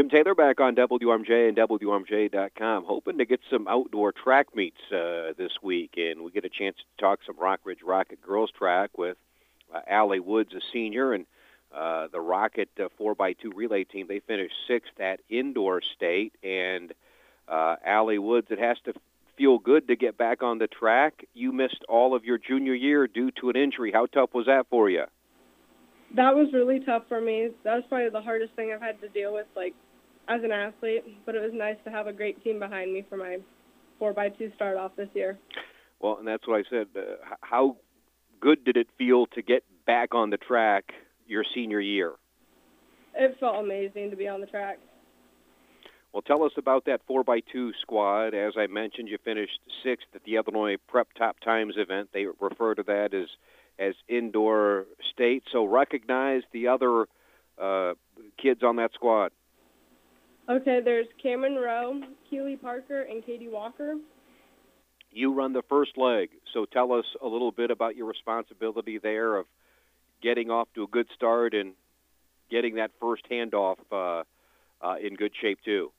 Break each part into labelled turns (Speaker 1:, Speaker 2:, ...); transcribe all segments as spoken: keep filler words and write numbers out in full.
Speaker 1: Allison Taylor back on W R M J and W R M J dot com, hoping to get some outdoor track meets uh, this week, and we get a chance to talk some Rockridge Rocket girls track with uh, Allie Woods, a senior, and uh, the Rocket uh, four by two relay team. They finished sixth at indoor state, and uh, Allie Woods, it has to feel good to get back on the track. You missed all of your junior year due to an injury. How tough was that for you?
Speaker 2: That was really tough for me. That was probably the hardest thing I've had to deal with, like, as an athlete. But it was nice to have a great team behind me for my four by two start off this year.
Speaker 1: Well, and that's what I said. Uh, how good did it feel to get back on the track your senior year?
Speaker 2: It felt amazing to be on the track.
Speaker 1: Well, tell us about that four by two squad. As I mentioned, you finished sixth at the Illinois Prep Top Times event. They refer to that as as indoor state. So recognize the other uh, kids on that squad.
Speaker 2: Okay, there's Cameron Rowe, Keely Parker, and Katie Walker.
Speaker 1: You run the first leg, so tell us a little bit about your responsibility there of getting off to a good start and getting that first handoff uh, uh, in good shape too.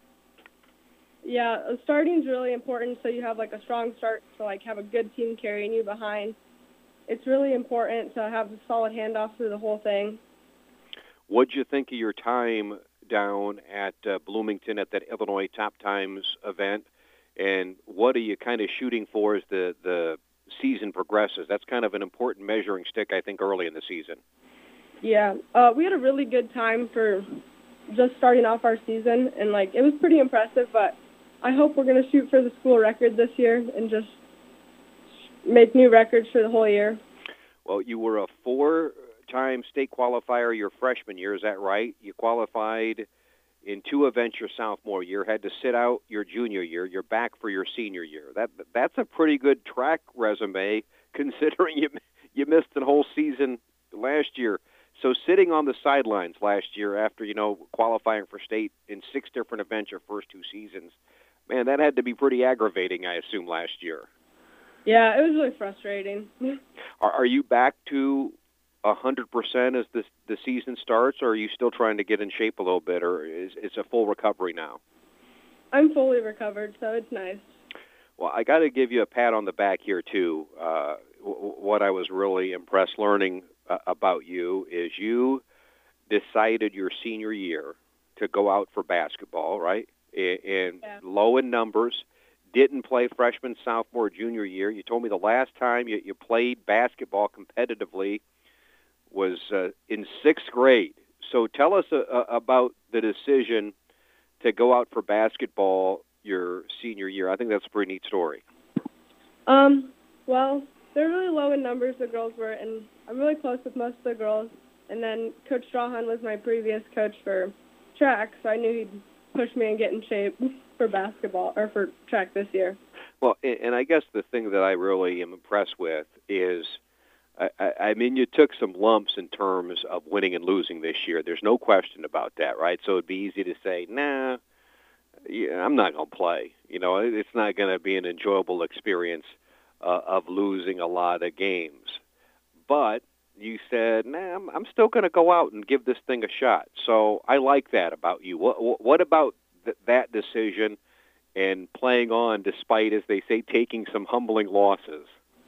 Speaker 2: Yeah, starting is really important, so you have like a strong start to like have a good team carrying you behind. It's really important to have a solid handoff through the whole thing.
Speaker 1: What'd you think of your time down at uh, Bloomington at that Illinois Top Times event, and what are you kind of shooting for as the, the season progresses? That's kind of an important measuring stick, I think, early in the season.
Speaker 2: Yeah, uh, we had a really good time for just starting off our season, and like it was pretty impressive, but I hope we're going to shoot for the school record this year and just make new records for the whole year.
Speaker 1: Well, you were a four-time state qualifier your freshman year, is that right? You qualified in two events your sophomore year, had to sit out your junior year. You're back for your senior year. That That's a pretty good track resume considering you you missed the whole season last year. So sitting on the sidelines last year after, you know, qualifying for state in six different events your first two seasons, man, that had to be pretty aggravating, I assume, last year.
Speaker 2: Yeah, it was really frustrating.
Speaker 1: Are, are you back to one hundred percent as the, the season starts, or are you still trying to get in shape a little bit, or is it's a full recovery now?
Speaker 2: I'm fully recovered, so it's nice.
Speaker 1: Well, I got to give you a pat on the back here, too. Uh, w- what I was really impressed learning uh, about you is you decided your senior year to go out for basketball, right, in, in
Speaker 2: yeah.
Speaker 1: low in numbers. Didn't play freshman, sophomore, junior year. You told me the last time you, you played basketball competitively was uh, in sixth grade. So tell us uh, about the decision to go out for basketball your senior year. I think that's a pretty neat story.
Speaker 2: Um, well, they're really low in numbers, the girls were, and I'm really close with most of the girls. And then Coach Strawhan was my previous coach for track, so I knew he'd push me and get in shape for basketball or for track this year.
Speaker 1: Well, and I guess the thing that I really am impressed with is, I, I mean, you took some lumps in terms of winning and losing this year. There's no question about that, right? So it'd be easy to say, nah, yeah, I'm not going to play. You know, it's not going to be an enjoyable experience uh, of losing a lot of games. But you said, nah, I'm, I'm still going to go out and give this thing a shot. So I like that about you. What, what about th- that decision and playing on despite, as they say, taking some humbling losses?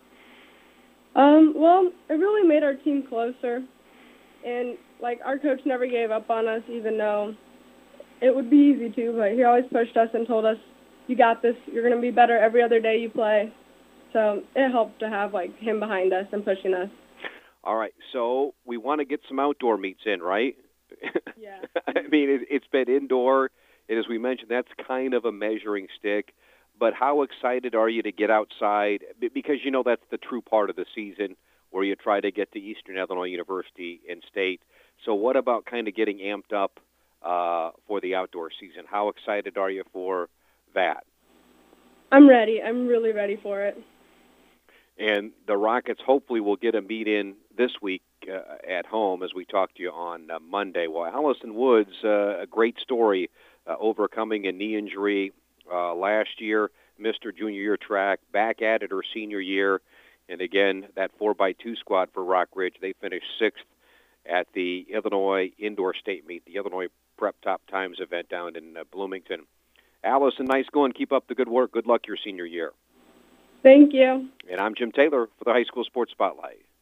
Speaker 2: Um, well, it really made our team closer. And, like, our coach never gave up on us, even though it would be easy to, but he always pushed us and told us, you got this, you're going to be better every other day you play. So it helped to have, like, him behind us and pushing us.
Speaker 1: All right, so we want to get some outdoor meets in, right?
Speaker 2: Yeah.
Speaker 1: I mean, it, it's been indoor, and as we mentioned, that's kind of a measuring stick. But how excited are you to get outside? Because, you know, that's the true part of the season where you try to get to Eastern Illinois University and state. So what about kind of getting amped up uh, for the outdoor season? How excited are you for that?
Speaker 2: I'm ready. I'm really ready for it.
Speaker 1: And the Rockets hopefully will get a meet in this week uh, at home as we talk to you on uh, Monday. Well, Allison Woods, uh, a great story, uh, overcoming a knee injury uh, last year, missed her junior year track, back at it her senior year. And again, that four by two squad for Rockridge, they finished sixth at the Illinois Indoor State Meet, the Illinois Prep Top Times event down in uh, Bloomington. Allison, nice going. Keep up the good work. Good luck your senior year.
Speaker 2: Thank you.
Speaker 1: And I'm Jim Taylor for the High School Sports Spotlight.